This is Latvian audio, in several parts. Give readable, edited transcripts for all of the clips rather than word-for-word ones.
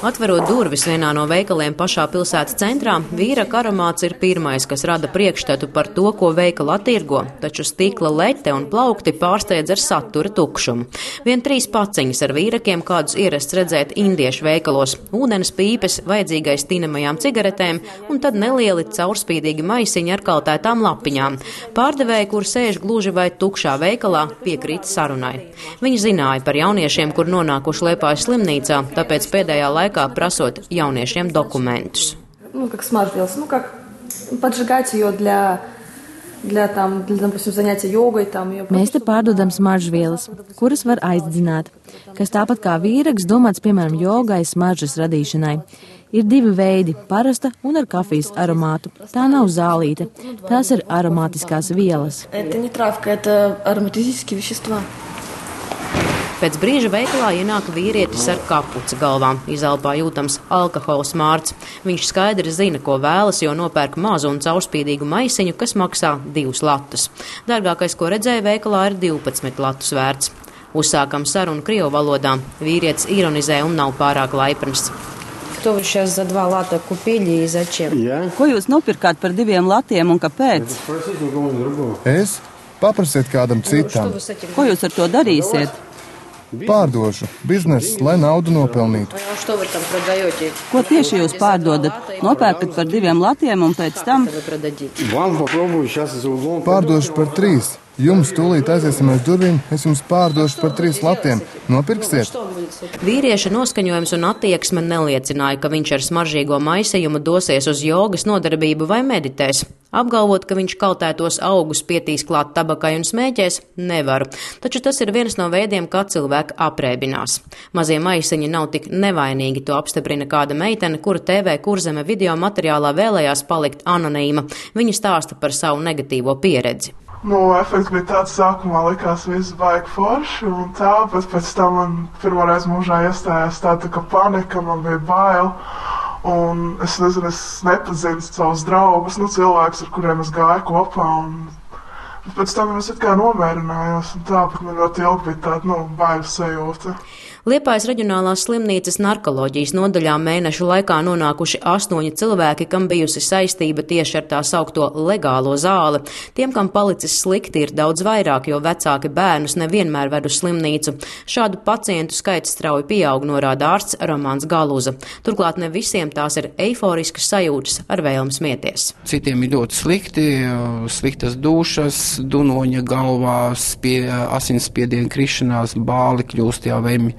Atverot durvis vienā no veikaliem pašā pilsētas centrā, vīraka aromāts ir pirmais, kas rada priekšstatu par to, ko veikala attirgo, taču stikla lete un plaukti pārsteidz ar satura tukšumu. Vien 3 paciņas ar vīrakiem, kādus ierasts redzēt indiešu veikalos, ūdens pīpes, vajadzīgais tinamajām cigaretēm un tad nelieli caurspīdīgi maisiņi ar kaltētām lapiņām. Pārdevēji, kur sēž gluži vai tukšā veikalā, piekrīt sarunai. Viņi zināja par jauniešiem, kur nonākuši Liepājas slimnīcā, tāpēc pēdējā laikā prasot jauniešiem dokumentus. Как смарт-вилс, как поджигать ее для допустим, занятия йогой. Mēs te pārdodam smaržvielas, kuras var aizdzināt, kas tāpat kā vīraks domāts, piemēram, jogai smaržas radīšanai. Ir 2 veidi – parasta un ar kafijas aromātu. Tā nav zālīte, tās ir aromātiskās vielas. Это не травка, это ароматические вещества. Pēc brīža veikalā ienāk vīrietis ar kapuci galvā. Izelpā jūtams alkohola smārds. Viņš skaidri zina, ko vēlas, jo nopērk mazu un caurspīdīgu maisiņu, kas maksā 2 latus. Dārgākais, ko redzēja veikalā, ir 12 latus vērts. Uzsākam sarunu krievu valodā. Vīrietis ironizē un nav pārāk laipns. Ko jūs šeit za 2 lata kupīļi un začiem? Ko jūs nopirkāt par 2 latiem un kāpēc? Es? Paprasiet kādam citam. Ko jūs ar to darīsiet? Pārdošu. Bizness, lai naudu nopelnītu. Ko tieši jūs pārdodat? Nopērkat par 2 latiem un pēc tam? Pārdošu par 3. Jums tūlīt aiziesim aiz durvīm, es jums pārdošu par 3 latiem. Nopirksiet? Vīrieša noskaņojums un attieksme neliecināja, ka viņš ar smaržīgo maisījumu dosies uz jogas nodarbību vai meditēs. Apgalvot, ka viņš kaltētos augus pietīs klāt tabakai un smēķēs, nevaru. Taču tas ir viens no veidiem, kā cilvēki aprēbinās. Mazie maisiņi nav tik nevainīgi, to apstiprina kāda meitene, kura TV Kurzeme video materiālā vēlējās palikt anonīma. Viņa stāsta par savu negatīvo pieredzi. Efekts bija tāds, sākumā likās viss baigi forši, un tā, bet pēc tam man pirmoreiz mūžā iestājās tāda kā panika, man bija bail, un es nezinu, es nepazinu savus draugus, cilvēkus, ar kuriem es gāju kopā, un pēc tam es it kā nomierinājos, un tā, bet man ļoti ilgi bija tāda, bailes sajūta. Liepājas reģionālās slimnīcas narkoloģijas nodaļā mēnešu laikā nonākuši 8 cilvēki, kam bijusi saistība tieši ar tā saukto legālo zāli. Tiem, kam palicis slikti, ir daudz vairāk, jo vecāki bērnus nevienmēr ved uz slimnīcu. Šādu pacientu skaits strauji pieaug, norāda ārsts Romāns Galuza. Turklāt ne visiem tās ir eiforiskas sajūtas ar vēlmi smieties. Citiem ir ļoti slikti, sliktas dušas, dunoņa galvā, asinsspiediena krišanās, bāli kļūst jāvemi.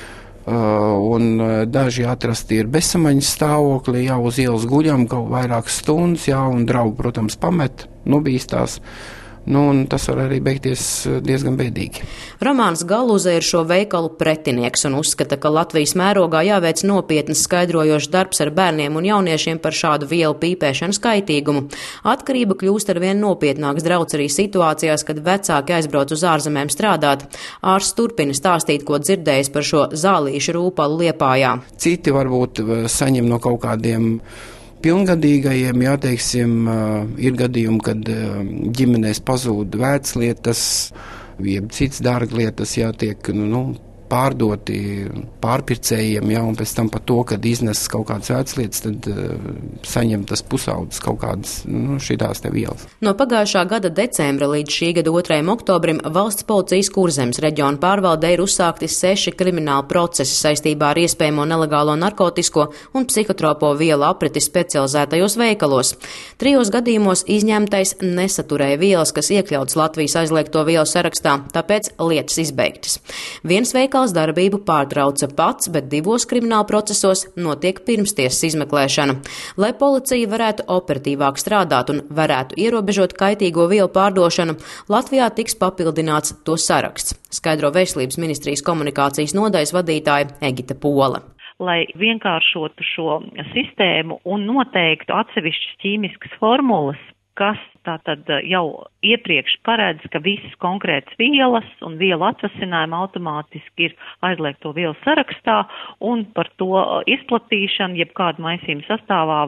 Un daži atrasti ir bezsamaņas stāvokli, jau uz ielas guļam kaut vairākas stundas, un draugi, protams, pamet, nobīstās. Un tas var arī beigties diezgan bēdīgi. Romāns Galuza ir šo veikalu pretinieks un uzskata, ka Latvijas mērogā jāveic nopietnas skaidrojošs darbs ar bērniem un jauniešiem par šādu vielu pīpēšanas kaitīgumu. Atkarība kļūst arvien nopietnāks drauds arī situācijās, kad vecāki aizbrauc uz ārzemēm strādāt. Ārsts turpina stāstīt, ko dzirdējis par šo zālīšu rūpalu Liepājā. Citi varbūt saņem no kaut kādiem pilngadīgajiem, teiksim, ir gadījumi, kad ģimenēs pazūd veclietas, jeb cits dārglietas, tiek, pārdoti pārpircējiem, un pēc tam par to, kad iznes kaut kādas veclietas, tad saņem tas pusaudzes kaut kādas, šitās te vielas. No pagājušā gada decembra līdz šī gada 2. oktobrim valsts policijas Kurzemes reģiona pārvaldē ir uzsākti 6 krimināli procesi saistībā ar iespējamo nelegālo narkotisko un psihotropo vielu apriti specializētajos veikalos. 3 gadījumos izņemtais nesaturēja vielas, kas iekļauts Latvijas aizliegto vielu sarakstā, tāpēc lietas izbeigtas. Viens veikals darbību pārtrauca pats, bet 2 krimināla procesos notiek pirmstiesas izmeklēšana. Lai policija varētu operatīvāk strādāt un varētu ierobežot kaitīgo vielu pārdošanu, Latvijā tiks papildināts to saraksts, skaidro Veselības ministrijas komunikācijas nodaļas vadītāja Egita Pola. Lai vienkāršotu šo sistēmu un noteiktu atsevišķas ķīmiskas formulas, kas tātad jau iepriekš paredz, ka visas konkrētas vielas un vielu atvasinājumi automātiski ir aizliegto vielu sarakstā, un par to izplatīšanu, jeb kādu maisījumu sastāvā var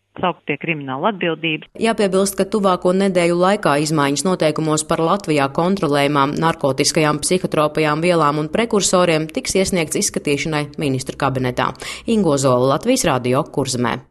saukt pie krimināla atbildības. Jāpiebilst, ka tuvāko nedēļu laikā izmaiņas noteikumos par Latvijā kontrolējumām narkotiskajām psihotropajām vielām un prekursoriem tiks iesniegts izskatīšanai ministru kabinetā. Ingo Zola, Latvijas Radio, Kurzemē.